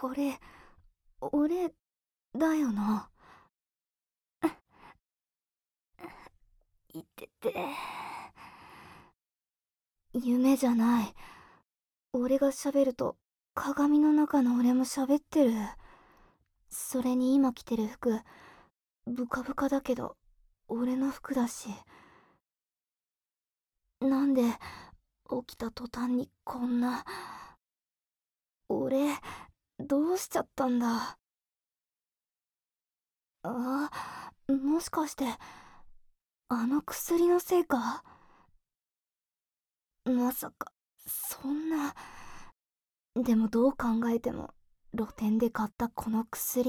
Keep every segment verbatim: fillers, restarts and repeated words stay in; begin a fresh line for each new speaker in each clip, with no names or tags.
これ、俺、だよな。いてて。夢じゃない。俺が喋ると、鏡の中の俺も喋ってる。それに今着てる服、ブカブカだけど、俺の服だし。なんで、起きた途端にこんな。俺、どうしちゃったんだ。ああ、もしかして、あの薬のせいか？まさか、そんな。でもどう考えても、露店で買ったこの薬、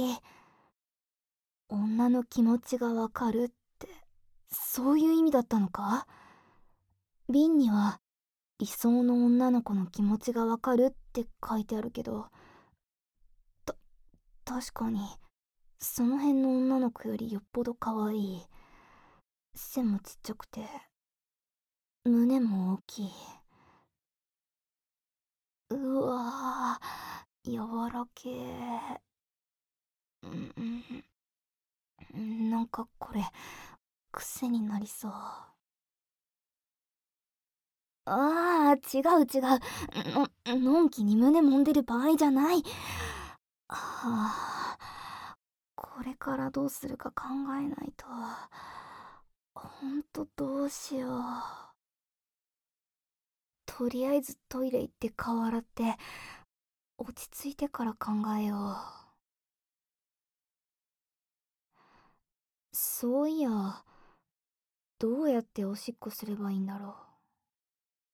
女の気持ちがわかるって、そういう意味だったのか？瓶には、理想の女の子の気持ちがわかるって書いてあるけど、た、確かに、その辺の女の子よりよっぽど可愛い。背もちっちゃくて、胸も大きい。うわぁ、柔らけー。うん、うん、なんかこれ、癖になりそう。ああ、違う違う。の、のんきに胸揉んでる場合じゃない。はあ、これからどうするか考えないと。ほんとどうしよう。とりあえずトイレ行って顔洗って、落ち着いてから考えよう。そういや、どうやっておしっこすればいいんだろう。